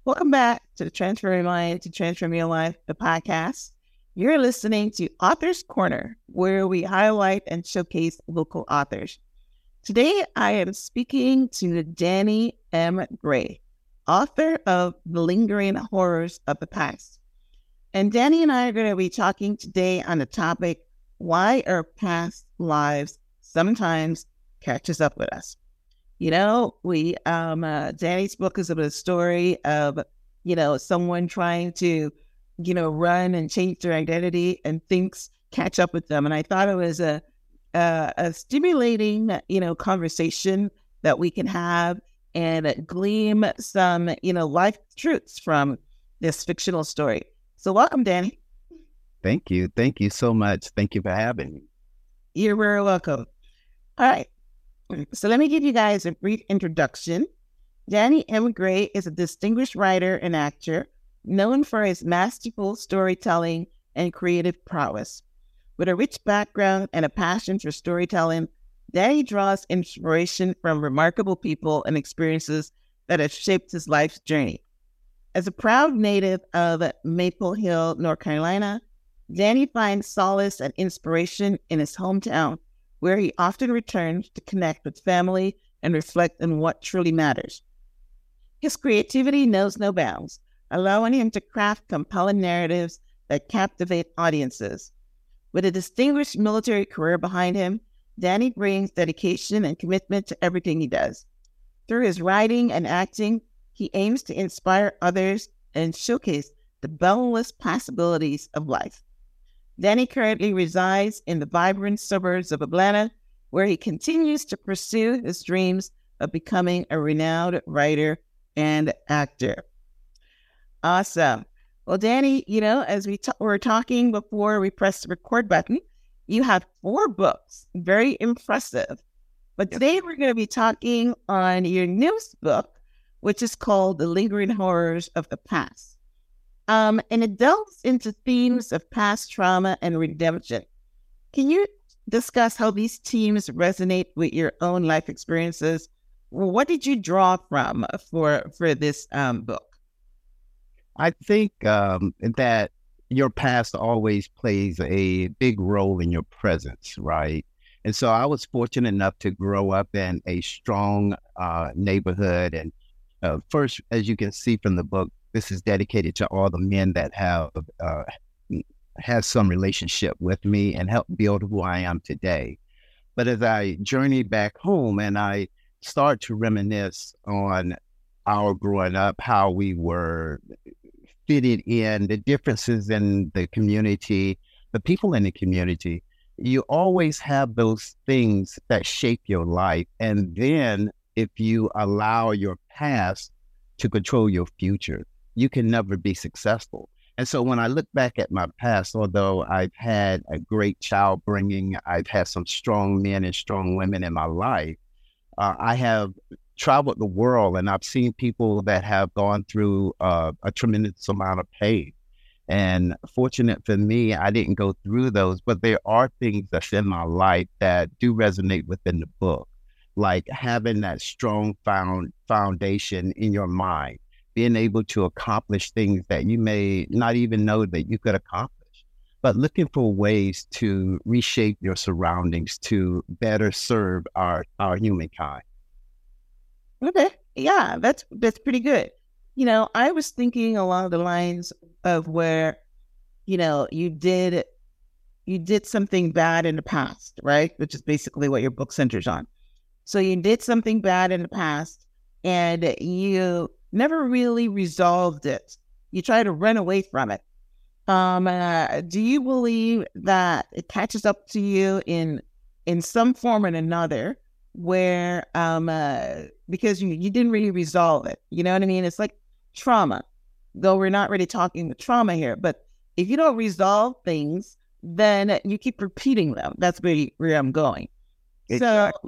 Welcome back to the Transfer Your Mind to Transform Your Life, the podcast. You're listening to Author's Corner, where we highlight and showcase local authors. Today, I am speaking to Danny M. Gray, author of The Lingering Horrors of the Past. And Danny and I are going to be talking today on the topic, why our past lives sometimes catches up with us. You know, Danny's book is about a story of, someone trying to, run and change their identity and things catch up with them. And I thought it was a stimulating, conversation that we can have and glean some, life truths from this fictional story. So welcome, Danny. Thank you. Thank you so much. Thank you for having me. You're very welcome. All right. So let me give you guys a brief introduction. Danny M. Gray is a distinguished writer and actor known for his masterful storytelling and creative prowess. With a rich background and a passion for storytelling, Danny draws inspiration from remarkable people and experiences that have shaped his life's journey. As a proud native of Maple Hill, North Carolina, Danny finds solace and inspiration in his hometown, where he often returns to connect with family and reflect on what truly matters. His creativity knows no bounds, allowing him to craft compelling narratives that captivate audiences. With a distinguished military career behind him, Danny brings dedication and commitment to everything he does. Through his writing and acting, he aims to inspire others and showcase the boundless possibilities of life. Danny currently resides in the vibrant suburbs of Atlanta, where he continues to pursue his dreams of becoming a renowned writer and actor. Awesome. Well, Danny, as we were talking before we pressed the record button, you have 4 books. Very impressive. But today we're going to be talking on your newest book, which is called The Lingering Horrors of the Past. And it delves into themes of past trauma and redemption. Can you discuss how these themes resonate with your own life experiences? What did you draw from for this book? I think that your past always plays a big role in your presence, right? And so I was fortunate enough to grow up in a strong neighborhood. And first, as you can see from the book, this is dedicated to all the men that have some relationship with me and helped build who I am today. But as I journey back home and I start to reminisce on our growing up, how we were fitted in, the differences in the community, the people in the community, you always have those things that shape your life. And then if you allow your past to control your future, you can never be successful. And so when I look back at my past, although I've had a great child bringing, I've had some strong men and strong women in my life, I have traveled the world and I've seen people that have gone through a tremendous amount of pain. And fortunate for me, I didn't go through those, but there are things that's in my life that do resonate within the book, like having that strong foundation in your mind, being able to accomplish things that you may not even know that you could accomplish, but looking for ways to reshape your surroundings to better serve our humankind. Okay. Yeah, that's pretty good. I was thinking along the lines of where, you did something bad in the past, right? Which is basically what your book centers on. So you did something bad in the past and you never really resolved it. You try to run away from it. Do you believe that it catches up to you in some form or another where, because you didn't really resolve it, you know what I mean? It's like trauma, though we're not really talking the trauma here, but if you don't resolve things, then you keep repeating them. That's where I'm going. Exactly.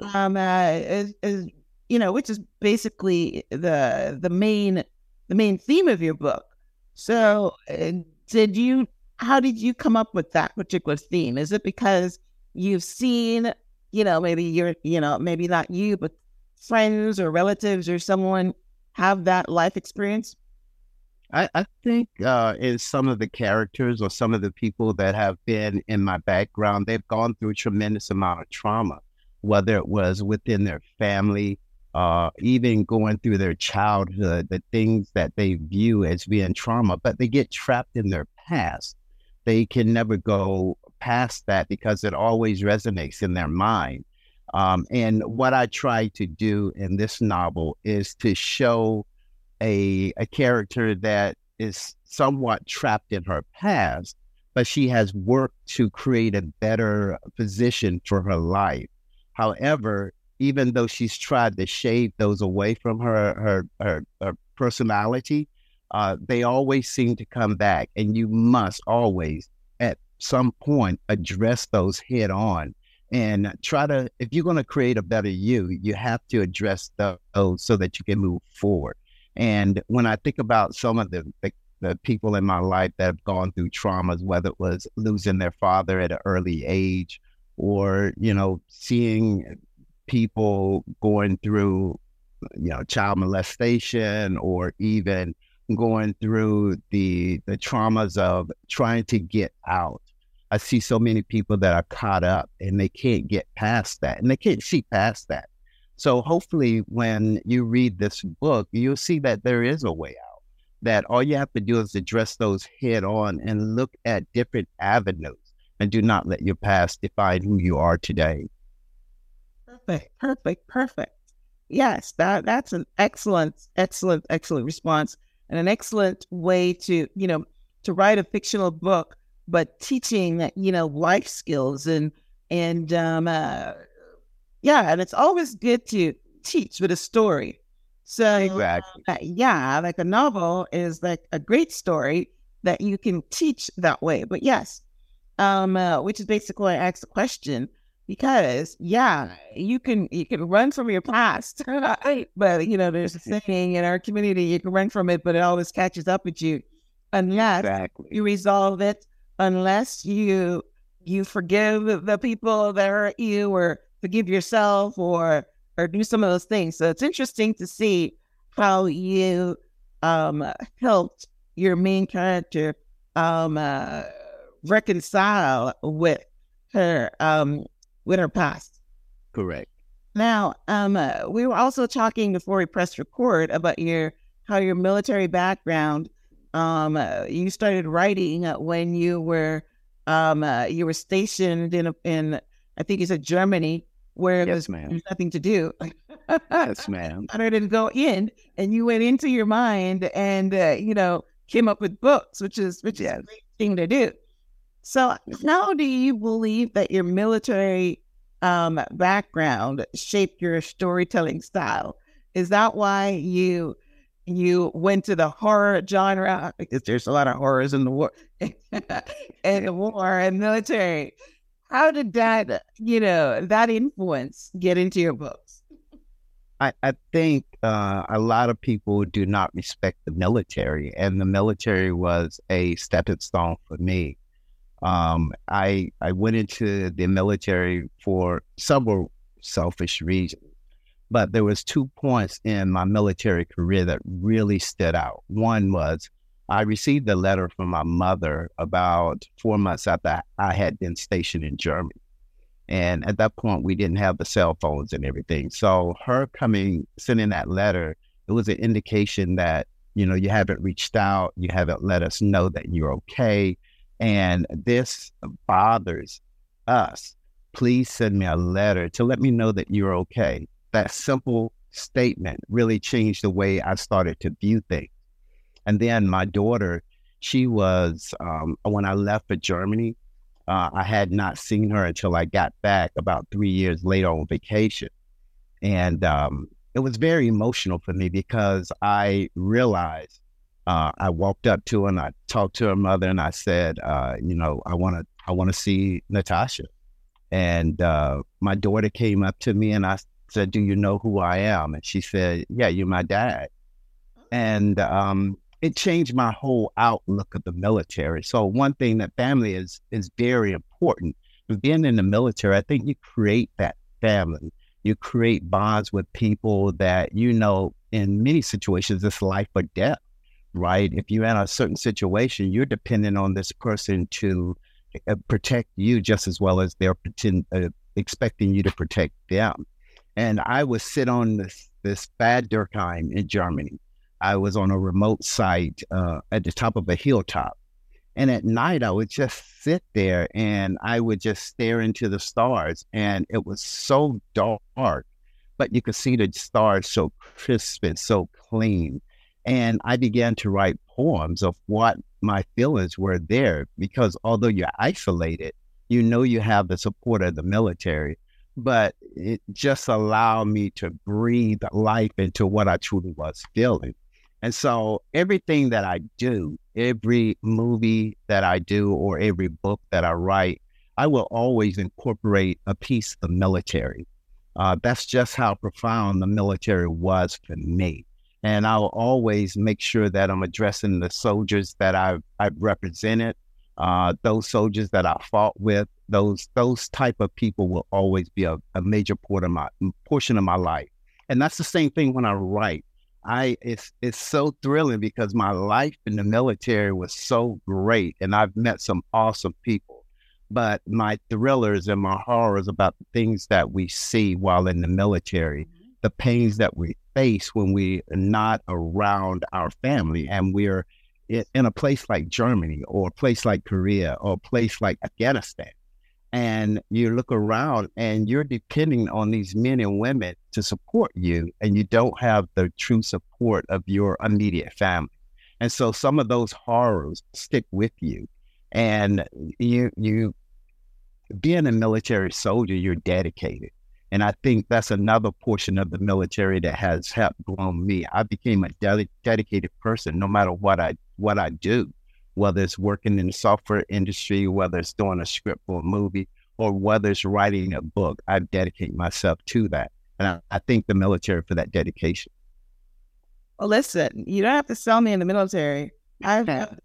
So, which is basically the main theme of your book. So, how did you come up with that particular theme? Is it because you've seen, maybe maybe not you, but friends or relatives or someone have that life experience? I think in some of the characters or some of the people that have been in my background, they've gone through a tremendous amount of trauma, whether it was within their family, even going through their childhood, the things that they view as being trauma, but they get trapped in their past. They can never go past that because it always resonates in their mind. And what I try to do in this novel is to show a character that is somewhat trapped in her past, but she has worked to create a better position for her life. However, even though she's tried to shade those away from her personality, they always seem to come back, and you must always, at some point, address those head on and try to. If you're going to create a better you have to address those so that you can move forward. And when I think about some of the people in my life that have gone through traumas, whether it was losing their father at an early age, or seeing people going through child molestation, or even going through the traumas of trying to get out. I see so many people that are caught up and they can't get past that, and they can't see past that. So hopefully when you read this book, you'll see that there is a way out, that all you have to do is address those head on and look at different avenues, and do not let your past define who you are today. Perfect. Yes, that's an excellent response, and an excellent way to write a fictional book, but teaching life skills and it's always good to teach with a story. So Exactly. like a novel is like a great story that you can teach that way. But yes, which is basically why I asked the question, because you can run from your past, but there's a saying in our community, you can run from it, but it always catches up with you unless you resolve it, unless you forgive the people that hurt you, or forgive yourself, or do some of those things. So it's interesting to see how you helped your main character reconcile with her past. Correct. Now, we were also talking before we pressed record about how your military background. You started writing when you were stationed in I think you said Germany, where Yes, there's nothing to do. Yes, ma'am. I didn't go in, and you went into your mind and came up with books, which is a great thing to do. So, how do you believe that your military background shaped your storytelling style? Is that why you went to the horror genre? Because there's a lot of horrors in the war, and military. How did that influence get into your books? I think a lot of people do not respect the military, and the military was a stepping stone for me. I went into the military for several selfish reasons, but there was 2 points in my military career that really stood out. One was I received a letter from my mother about 4 months after I had been stationed in Germany. And at that point, we didn't have the cell phones and everything. So her sending that letter, it was an indication that, you haven't reached out, you haven't let us know that you're okay. And this bothers us. Please send me a letter to let me know that you're okay. That simple statement really changed the way I started to view things. And then my daughter, she was, when I left for Germany, I had not seen her until I got back about 3 years later on vacation. And it was very emotional for me because I realized, I walked up to her and I talked to her mother and I said, I want to see Natasha. And my daughter came up to me and I said, do you know who I am? And she said, yeah, you're my dad. And it changed my whole outlook of the military. So one thing that family is very important. Being in the military, I think you create that family. You create bonds with people that, in many situations, it's life or death, right? If you're in a certain situation, you're dependent on this person to protect you just as well as they're expecting you to protect them. And I would sit on this Bad Dürkheim in Germany. I was on a remote site at the top of a hilltop. And at night, I would just sit there and I would just stare into the stars. And it was so dark, but you could see the stars so crisp and so clean. And I began to write poems of what my feelings were there, because although you're isolated, you know you have the support of the military, but it just allowed me to breathe life into what I truly was feeling. And so everything that I do, every movie that I do or every book that I write, I will always incorporate a piece of military. That's just how profound the military was for me. And I'll always make sure that I'm addressing the soldiers that I've represented, those soldiers that I fought with. Those type of people will always be a major portion of my life. And that's the same thing when I write. It's so thrilling because my life in the military was so great and I've met some awesome people. But my thrillers and my horrors about the things that we see while in the military, the pains that we face when we are not around our family and we're in a place like Germany or a place like Korea or a place like Afghanistan. And you look around and you're depending on these men and women to support you, and you don't have the true support of your immediate family. And so some of those horrors stick with you. And you being a military soldier, you're dedicated. And I think that's another portion of the military that has helped grow me. I became a dedicated person no matter what I do, whether it's working in the software industry, whether it's doing a script for a movie, or whether it's writing a book. I dedicate myself to that. And I thank the military for that dedication. Well, listen, you don't have to sell me in the military. I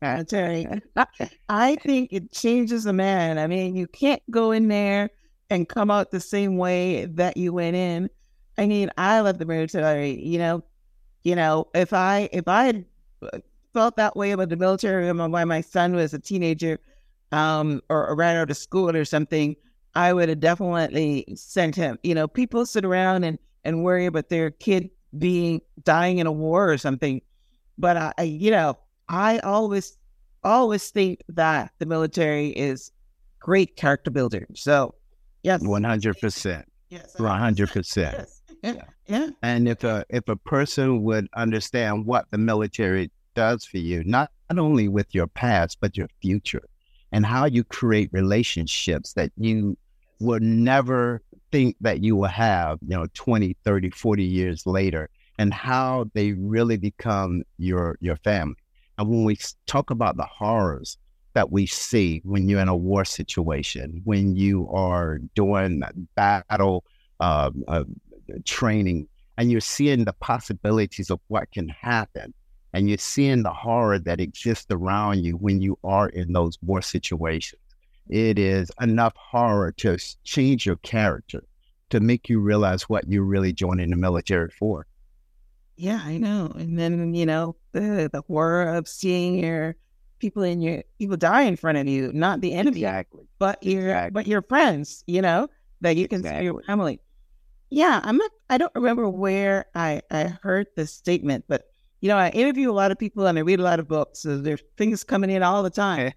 think it changes a man. I mean, you can't go in there and come out the same way that you went in. I mean, I love the military. If I had felt that way about the military when my son was a teenager, or right out of school or something, I would have definitely sent him. People sit around and worry about their kid dying in a war or something. But I always think that the military is great character builder. So yes, 100%. Yes, 100%. Yes. Yeah. And if a person would understand what the military does for you, not only with your past, but your future, and how you create relationships that you would never think that you will have, 20, 30, 40 years later, and how they really become your family. And when we talk about the horrors that we see when you're in a war situation, when you are doing battle training, and you're seeing the possibilities of what can happen, and you're seeing the horror that exists around you when you are in those war situations. It is enough horror to change your character, to make you realize what you're really joining the military for. Yeah, I know. And then, the horror of seeing your people die in front of you, not the enemy, Exactly. but your friends, that you can see your family. Yeah, I don't remember where I heard this statement, but I interview a lot of people and I read a lot of books, so there's things coming in all the time.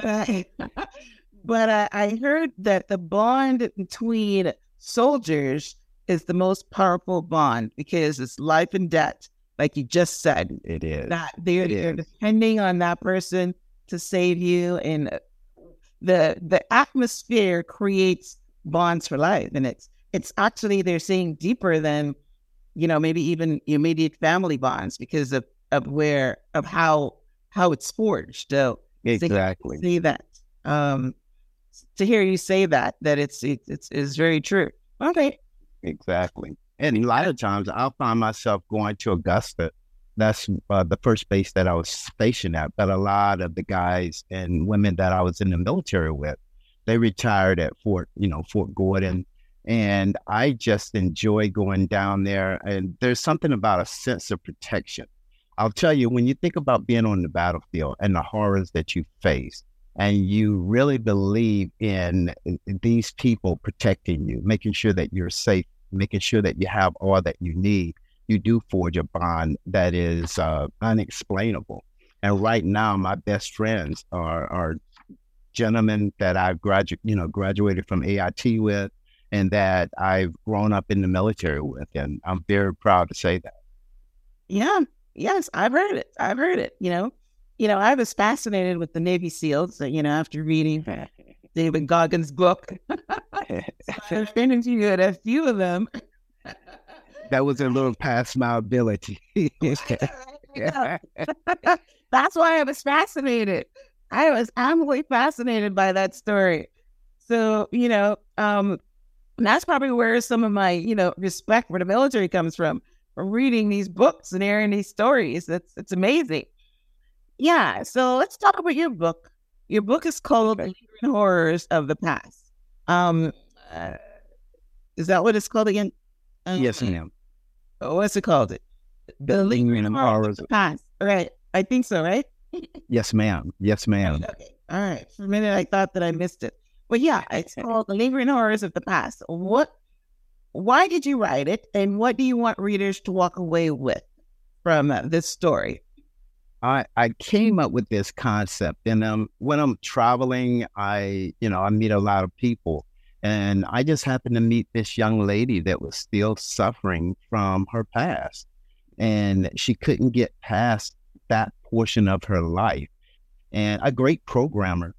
But I heard that the bond between soldiers is the most powerful bond because it's life and death, like you just said. It is. That they're depending on that person to save you, and the atmosphere creates bonds for life, and it's actually, they're saying, deeper than maybe even immediate family bonds because of how it's forged. So exactly. See that. To hear you say that it's very true. Okay. Exactly. And a lot of times I'll find myself going to Augusta. That's the first base that I was stationed at. But a lot of the guys and women that I was in the military with, they retired at Fort Gordon. And I just enjoy going down there. And there's something about a sense of protection. I'll tell you, when you think about being on the battlefield and the horrors that you face, and you really believe in these people protecting you, making sure that you're safe, making sure that you have all that you need, you do forge a bond that is unexplainable. And right now, my best friends are gentlemen that I've graduated from AIT with, and that I've grown up in the military with, and I'm very proud to say that. Yeah. Yes, I've heard it. I've heard it. I was fascinated with the Navy SEALs. After reading David Goggins' book, I've interviewed a few of them. That was a little past my ability. That's why I was fascinated. I was absolutely fascinated by that story. So, that's probably where some of my, respect for the military comes from reading these books and hearing these stories. It's amazing. Yeah. So let's talk about your book. Your book is called The Lingering Horrors of the Past. Is that what it's called again? Yes, ma'am. What's it called? The Lingering Horrors of the Past. All right. I think so, right? Yes, ma'am. Yes, ma'am. Okay. All right. For a minute, I thought that I missed it. But yeah, it's called The Lingering Horrors of the Past. Why did you write it? And what do you want readers to walk away with from this story? I came up with this concept, and when I'm traveling, I meet a lot of people, and I just happened to meet this young lady that was still suffering from her past, and she couldn't get past that portion of her life. And a great programmer,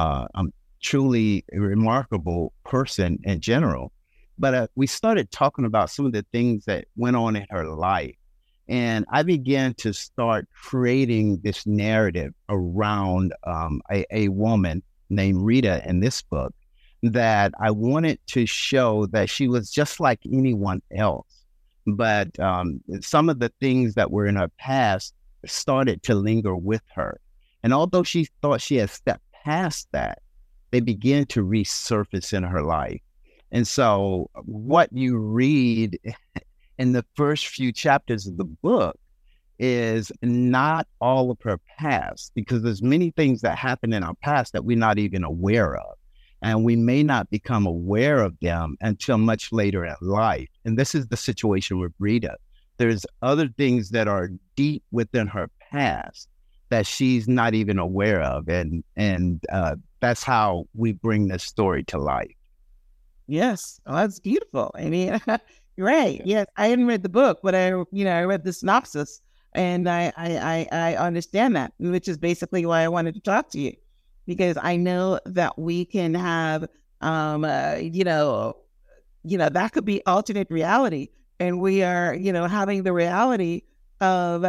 truly a remarkable person in general. But we started talking about some of the things that went on in her life. And I began to start creating this narrative around a woman named Rita in this book, that I wanted to show that she was just like anyone else. But some of the things that were in her past started to linger with her. And although she thought she had stepped past that, they began to resurface in her life. And so what you read in the first few chapters of the book is not all of her past, because there's many things that happen in our past that we're not even aware of. And we may not become aware of them until much later in life. And this is the situation with Rita. There's other things that are deep within her past that she's not even aware of. And that's how we bring this story to life. Yes. Oh, that's beautiful. I mean, you're right. Yes. I hadn't read the book, but I read the synopsis, and I understand that, which is basically why I wanted to talk to you, because I know that we can have, that could be alternate reality. And we are, having the reality of,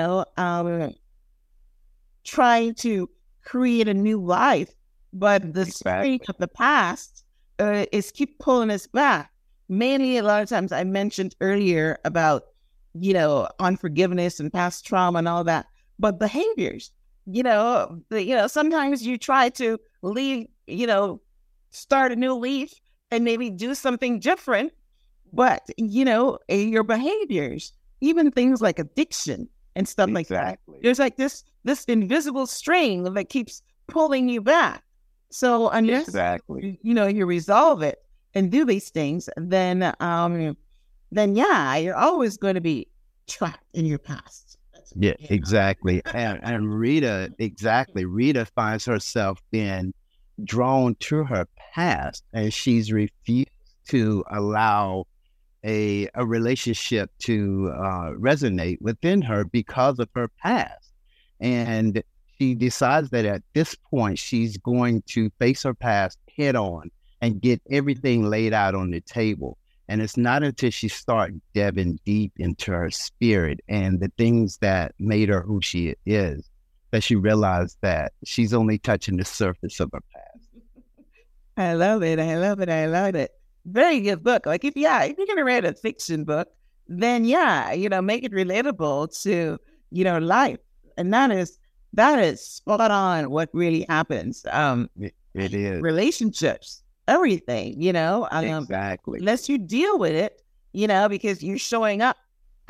trying to create a new life, but the spirit of the past is keep pulling us back. Mainly, a lot of times I mentioned earlier about, unforgiveness and past trauma and all that, but behaviors, sometimes you try to leave, start a new leaf and maybe do something different, but, your behaviors, even things like addiction and stuff like that, there's like this invisible string that keeps pulling you back. So unless you resolve it and do these things, then you're always going to be trapped in your past. Yeah, exactly. And Rita finds herself being drawn to her past, and she's refused to allow a relationship to resonate within her because of her past. And she decides that at this point, she's going to face her past head on and get everything laid out on the table. And it's not until she starts delving deep into her spirit and the things that made her who she is that she realized that she's only touching the surface of her past. I love it. Very good book. Like if you're going to write a fiction book, then make it relatable to, life. And that is spot on what really happens. It is. Relationships, everything, exactly. Unless you deal with it, because you're showing up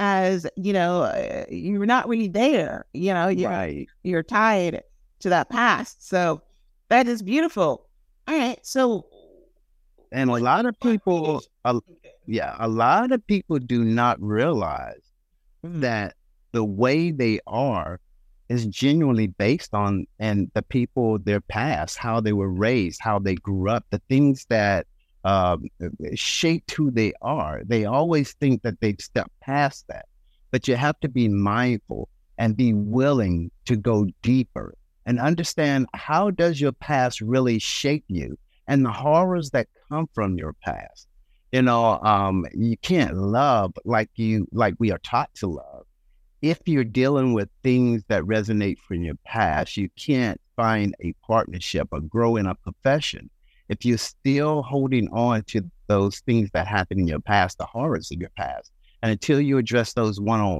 as, you're not really there, Right. you're tied to that past. So that is beautiful. All right. So, And a lot of people, a lot of people do not realize that the way they are is genuinely based on and the people, their past, how they were raised, how they grew up, the things that shaped who they are. They always think that they've stepped past that, but you have to be mindful and be willing to go deeper and understand, how does your past really shape you and the horrors that come from your past. You can't love like we are taught to love. If you're dealing with things that resonate from your past, you can't find a partnership or grow in a profession if you're still holding on to those things that happened in your past, the horrors of your past. And until you address those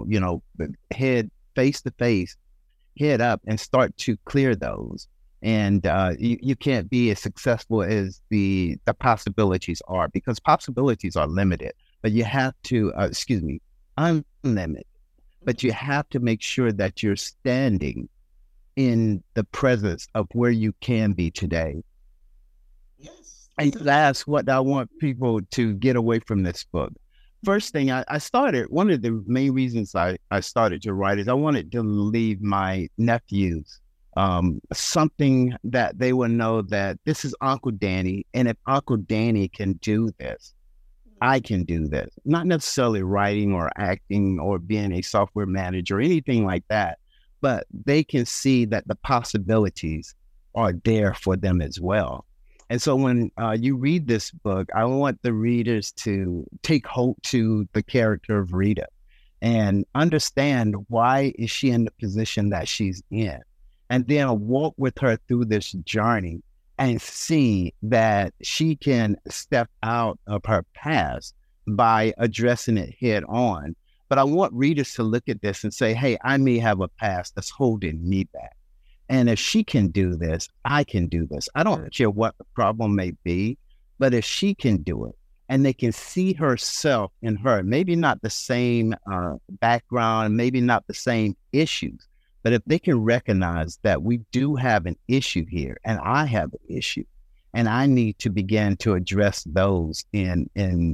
head, face to face, head up, and start to clear those, and you can't be as successful as the possibilities are, because possibilities are limited, but you have to, unlimited. But you have to make sure that you're standing in the presence of where you can be today. Yes. And that's what I want people to get away from this book. First thing I started, one of the main reasons I started to write is I wanted to leave my nephews something that they will know that this is Uncle Danny. And if Uncle Danny can do this, I can do this. Not necessarily writing or acting or being a software manager or anything like that, but they can see that the possibilities are there for them as well. And so when you read this book, I want the readers to take hope to the character of Rita and understand, why is she in the position that she's in? And then walk with her through this journey and see that she can step out of her past by addressing it head on. But I want readers to look at this and say, hey, I may have a past that's holding me back. And if she can do this, I can do this. I don't care what the problem may be, but if she can do it, and they can see herself in her, maybe not the same background, maybe not the same issues, but if they can recognize that we do have an issue here, and I have an issue, and I need to begin to address those in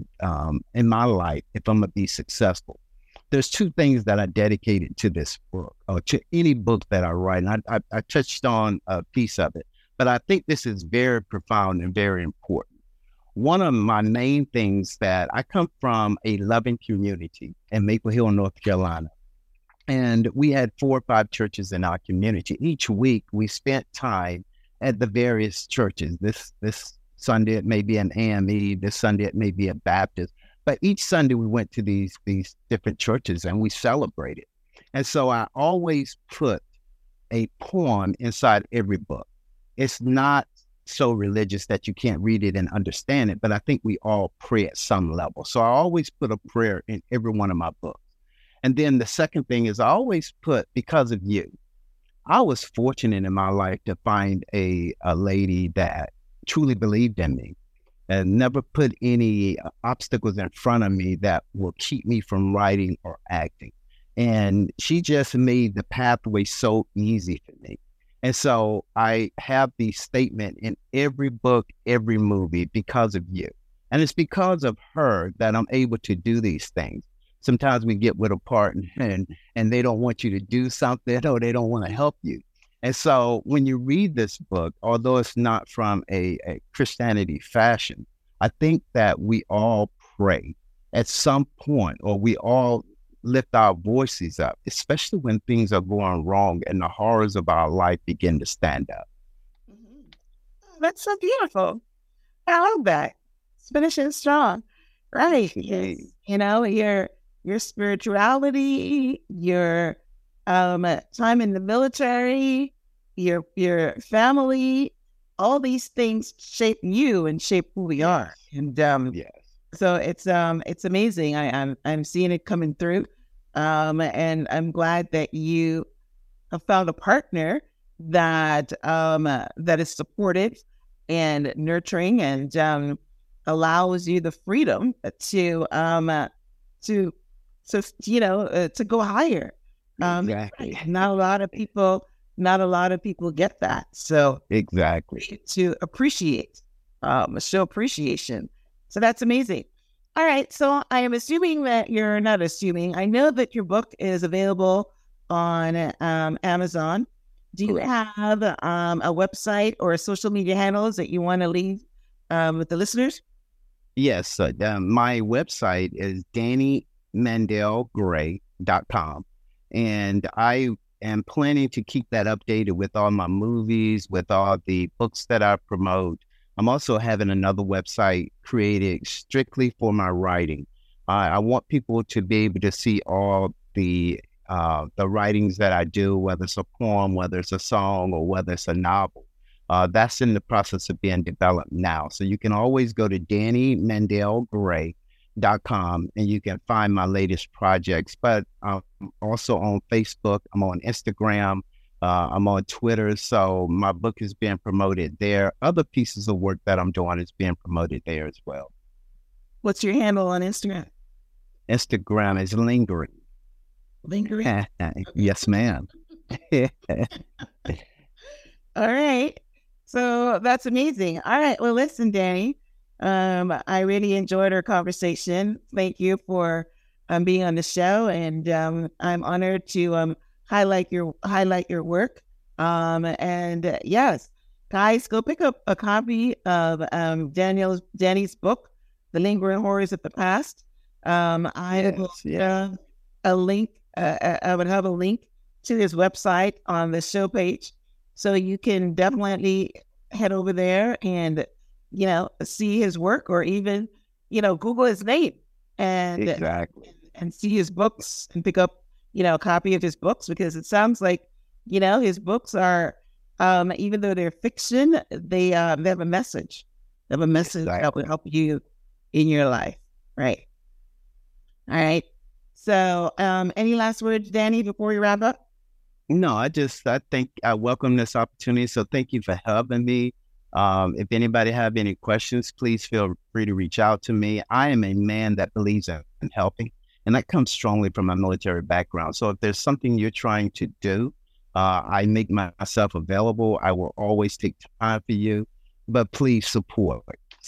my life if I'm gonna be successful. There's two things that I dedicated to this book, or to any book that I write. And I touched on a piece of it, but I think this is very profound and very important. One of my main things, that I come from a loving community in Maple Hill, North Carolina. And we had 4 or 5 churches in our community. Each week we spent time at the various churches. This Sunday it may be an AME, this Sunday it may be a Baptist. But each Sunday we went to these different churches and we celebrated. And so I always put a poem inside every book. It's not so religious that you can't read it and understand it, but I think we all pray at some level. So I always put a prayer in every one of my books. And then the second thing is, I always put, because of you. I was fortunate in my life to find a lady that truly believed in me and never put any obstacles in front of me that will keep me from writing or acting. And she just made the pathway so easy for me. And so I have the statement in every book, every movie, because of you. And it's because of her that I'm able to do these things. Sometimes we get with a partner and they don't want you to do something, or they don't want to help you. And so when you read this book, although it's not from a Christianity fashion, I think that we all pray at some point, or we all lift our voices up, especially when things are going wrong and the horrors of our life begin to stand up. Mm-hmm. Oh, that's so beautiful. I love that. It's finishing strong. Right. Yes. Your spirituality, your time in the military, your family, all these things shape you and shape who we are. And yes. So it's amazing. I'm seeing it coming through. And I'm glad that you have found a partner that is supportive and nurturing, and allows you the freedom to So, to go higher. Exactly. Not a lot of people get that. So Exactly. to appreciate, show appreciation. So that's amazing. All right. So I am assuming that you're not assuming. I know that your book is available on Amazon. Do you have a website or social media handles that you want to leave with the listeners? Yes. My website is DannyMandelGray.com. And I am planning to keep that updated with all my movies, with all the books that I promote. I'm also having another website created strictly for my writing. I want people to be able to see all the writings that I do, whether it's a poem, whether it's a song, or whether it's a novel. That's in the process of being developed now. So you can always go to DannyMandelGray.com and you can find my latest projects. But I'm also on Facebook. I'm on Instagram. I'm on Twitter. So my book is being promoted there. Other pieces of work that I'm doing is being promoted there as well. What's your handle on Instagram? Instagram is Lingering. Lingering? Yes, ma'am. All right. So that's amazing. All right. Well, listen, Danny, I really enjoyed our conversation. Thank you for being on the show, and I'm honored to highlight your work. And yes, guys, go pick up a copy of Danny's book, The Lingering Horrors of the Past. I will a link. I would have a link to his website on the show page, so you can definitely head over there and see his work, or even Google his name and see his books and pick up a copy of his books, because it sounds like his books are even though they're fiction, they have a message. They have a message that will help you in your life, right? All right. So, any last words, Danny, before we wrap up? No, I think I welcome this opportunity. So thank you for having me. If anybody have any questions, please feel free to reach out to me. I am a man that believes in helping, and that comes strongly from my military background. So if there's something you're trying to do, I make myself available. I will always take time for you, but please support.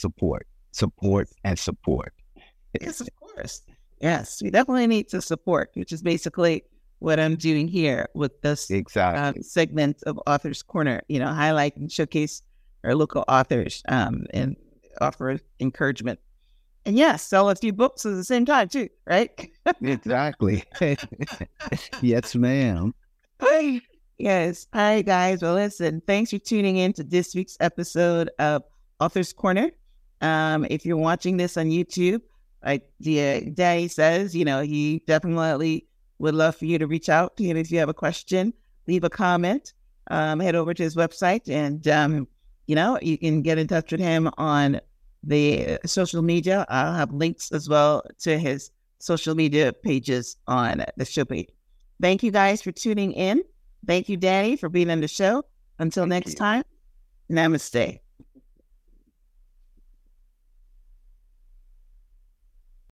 Yes, of course. Yes, we definitely need to support, which is basically what I'm doing here with this segment of Authors Corner, highlight and showcase our local authors and offer encouragement. And yes, sell a few books at the same time too, right? Exactly. Yes, ma'am. Yes. All right, guys. Well, listen, thanks for tuning in to this week's episode of Authors Corner. If you're watching this on YouTube, like Danny says, he definitely would love for you to reach out to him if you have a question, leave a comment, head over to his website, and, you can get in touch with him on the social media. I'll have links as well to his social media pages on the show page. Thank you guys for tuning in. Thank you, Danny, for being on the show. Until next time, namaste.